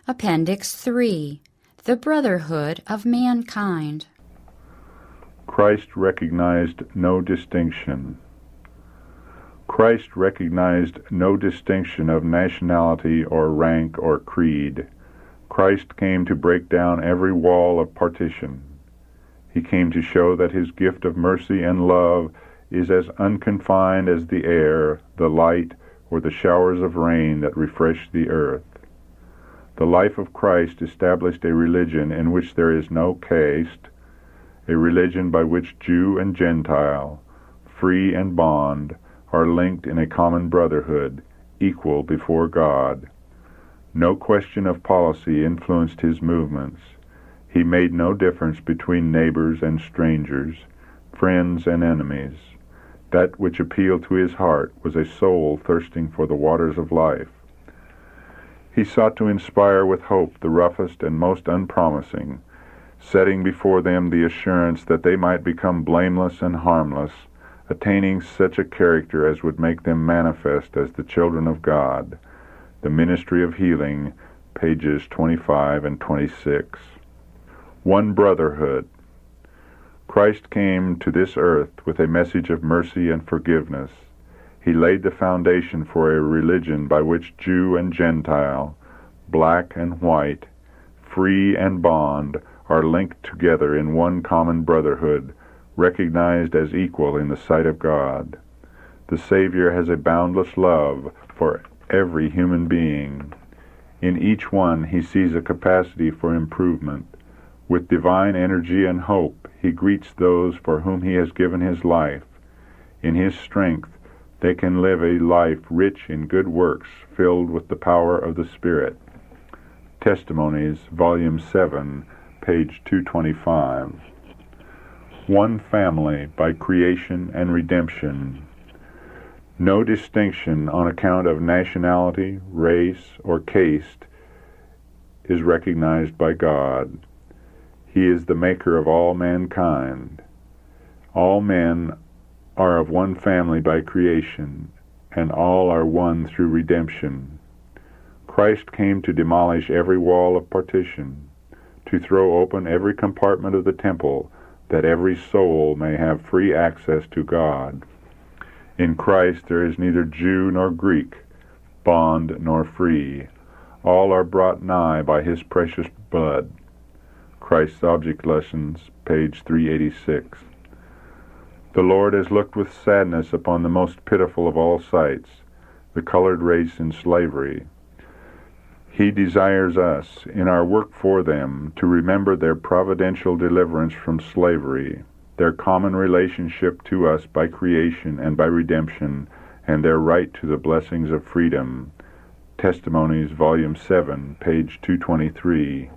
Appendix 3. The Brotherhood of Mankind. Christ recognized no distinction. Christ recognized no distinction of nationality or rank or creed. Christ came to break down every wall of partition. He came to show that his gift of mercy and love is as unconfined as the air, the light, or the showers of rain that refresh the earth. The life of Christ established a religion in which there is no caste, a religion by which Jew and Gentile, free and bond, are linked in a common brotherhood, equal before God. No question of policy influenced his movements. He made no difference between neighbors and strangers, friends and enemies. That which appealed to his heart was a soul thirsting for the waters of life. He sought to inspire with hope the roughest and most unpromising, setting before them the assurance that they might become blameless and harmless, attaining such a character as would make them manifest as the children of God. The Ministry of Healing, pages 25 and 26. One brotherhood. Christ came to this earth with a message of mercy and forgiveness. He laid the foundation for a religion by which Jew and Gentile, black and white, free and bond, are linked together in one common brotherhood, recognized as equal in the sight of God. The Savior has a boundless love for every human being. In each one he sees a capacity for improvement. With divine energy and hope, he greets those for whom he has given his life. In his strength, they can live a life rich in good works, filled with the power of the Spirit. Testimonies, Volume 7, page 225. One family by creation and redemption. No distinction on account of nationality, race, or caste is recognized by God. He is the maker of all mankind. All men are of one family by creation, and all are one through redemption. Christ came to demolish every wall of partition, to throw open every compartment of the temple, that every soul may have free access to God. In Christ there is neither Jew nor Greek, bond nor free. All are brought nigh by his precious blood. Christ's Object Lessons, page 386. The Lord has looked with sadness upon the most pitiful of all sights, the colored race in slavery. He desires us, in our work for them, to remember their providential deliverance from slavery, their common relationship to us by creation and by redemption, and their right to the blessings of freedom. Testimonies, Volume 7, page 223.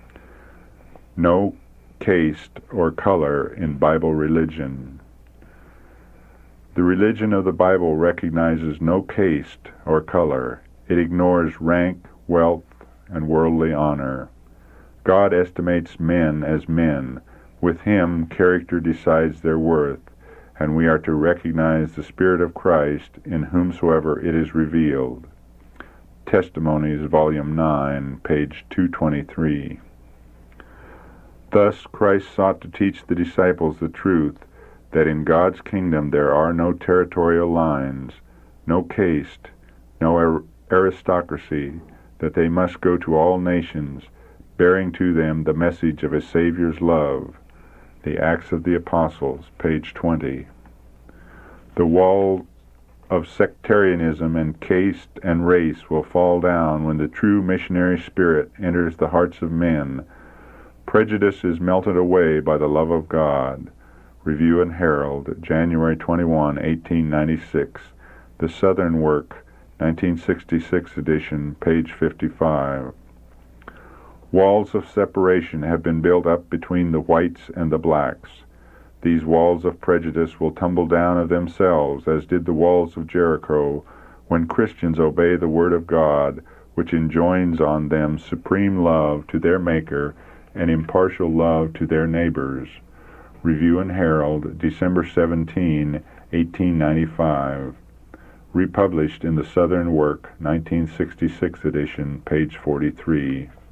No caste or color in Bible religion. The religion of the Bible recognizes no caste or color. It ignores rank, wealth, and worldly honor. God estimates men as men. With him, character decides their worth, and we are to recognize the Spirit of Christ in whomsoever it is revealed. Testimonies, Volume 9, page 223. Thus Christ sought to teach the disciples the truth that in God's kingdom there are no territorial lines, no caste, no aristocracy, that they must go to all nations, bearing to them the message of a Savior's love. The Acts of the Apostles, page 20. The wall of sectarianism and caste and race will fall down when the true missionary spirit enters the hearts of men. Prejudice is melted away by the love of God. Review and Herald, January 21, 1896. The Southern Work, 1966 edition, page 55. Walls of separation have been built up between the whites and the blacks. These walls of prejudice will tumble down of themselves, as did the walls of Jericho, when Christians obey the Word of God, which enjoins on them supreme love to their Maker and impartial love to their neighbors. Review and Herald, December 17, 1895. Republished in the Southern Work, 1966 edition, page 43.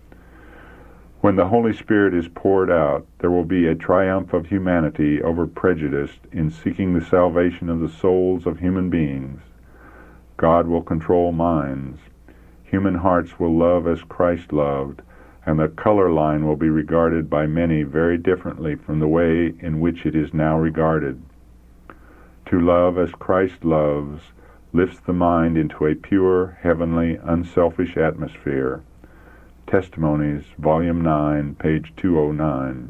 When the Holy Spirit is poured out, there will be a triumph of humanity over prejudice in seeking the salvation of the souls of human beings. God will control minds. Human hearts will love as Christ loved, and the color line will be regarded by many very differently from the way in which it is now regarded. To love as Christ loves lifts the mind into a pure, heavenly, unselfish atmosphere. Testimonies, Volume 9, page 209.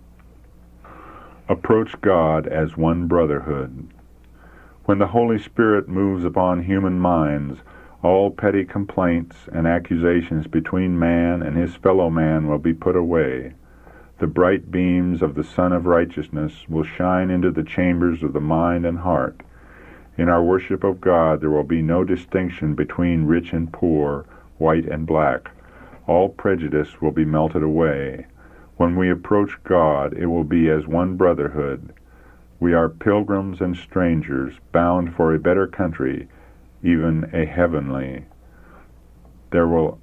Approach God as one brotherhood. When the Holy Spirit moves upon human minds, all petty complaints and accusations between man and his fellow man will be put away. The bright beams of the Sun of Righteousness will shine into the chambers of the mind and heart. In our worship of God there will be no distinction between rich and poor, white and black. All prejudice will be melted away. When we approach God, it will be as one brotherhood. We are pilgrims and strangers, bound for a better country, even a heavenly. There will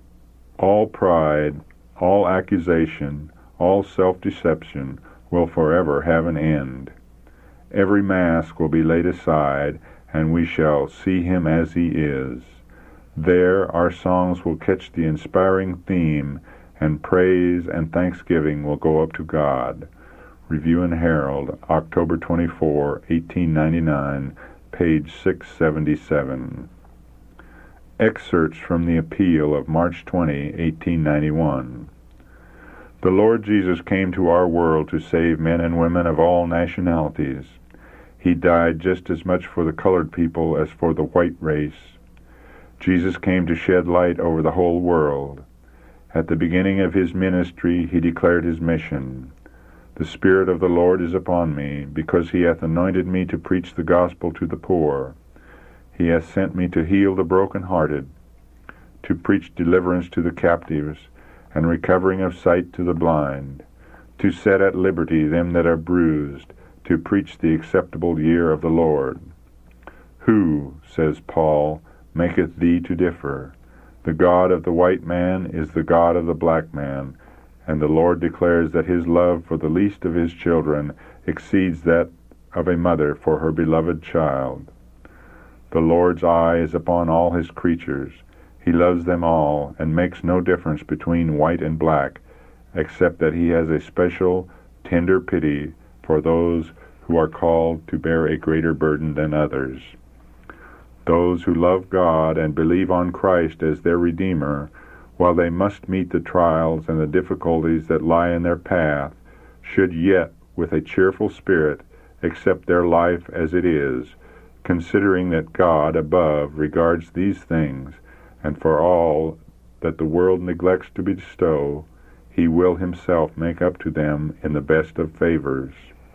all pride, all accusation, all self-deception will forever have an end. Every mask will be laid aside, and we shall see him as he is. There our songs will catch the inspiring theme, and praise and thanksgiving will go up to God. Review and Herald, October 24, 1899, page 677. Excerpts from the Appeal of March 20, 1891. The Lord Jesus came to our world to save men and women of all nationalities. He died just as much for the colored people as for the white race. Jesus came to shed light over the whole world. At the beginning of his ministry, he declared his mission. The Spirit of the Lord is upon me, because he hath anointed me to preach the gospel to the poor. He hath sent me to heal the broken-hearted, to preach deliverance to the captives, and recovering of sight to the blind, to set at liberty them that are bruised, to preach the acceptable year of the Lord. Who, says Paul, maketh thee to differ? The God of the white man is the God of the black man, and the Lord declares that his love for the least of his children exceeds that of a mother for her beloved child. The Lord's eye is upon all his creatures. He loves them all, and makes no difference between white and black, except that he has a special, tender pity for those who are called to bear a greater burden than others. Those who love God and believe on Christ as their Redeemer, while they must meet the trials and the difficulties that lie in their path, should yet, with a cheerful spirit, accept their life as it is, considering that God above regards these things, and for all that the world neglects to bestow, he will himself make up to them in the best of favors.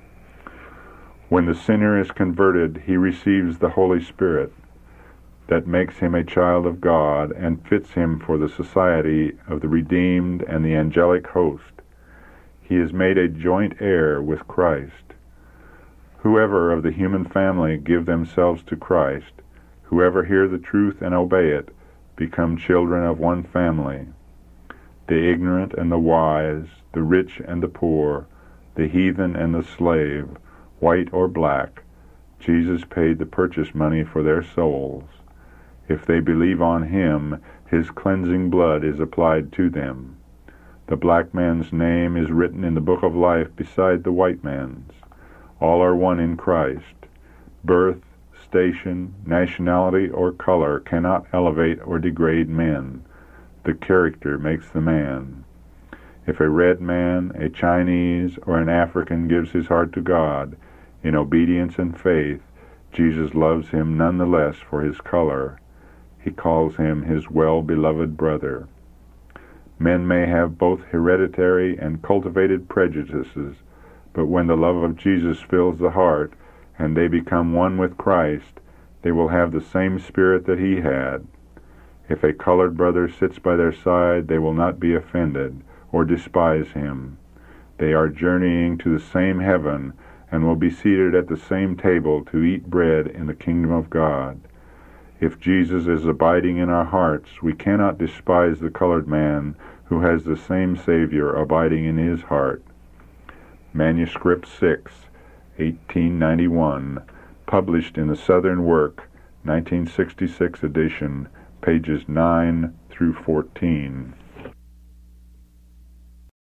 When the sinner is converted, he receives the Holy Spirit, that makes him a child of God and fits him for the society of the redeemed and the angelic host. He is made a joint heir with Christ. Whoever of the human family give themselves to Christ, whoever hear the truth and obey it, become children of one family. The ignorant and the wise, the rich and the poor, the heathen and the slave, white or black, Jesus paid the purchase money for their souls. If they believe on him, his cleansing blood is applied to them. The black man's name is written in the book of life beside the white man's. All are one in Christ. Birth, station, nationality, or color cannot elevate or degrade men. The character makes the man. If a red man, a Chinese, or an African gives his heart to God, in obedience and faith, Jesus loves him none the less for his color. He calls him his well-beloved brother. Men may have both hereditary and cultivated prejudices, but when the love of Jesus fills the heart, and they become one with Christ, they will have the same spirit that he had. If a colored brother sits by their side, they will not be offended or despise him. They are journeying to the same heaven, and will be seated at the same table to eat bread in the kingdom of God. If Jesus is abiding in our hearts, we cannot despise the colored man who has the same Savior abiding in his heart. Manuscript 6, 1891, published in the Southern Work, 1966 edition, pages 9 through 14.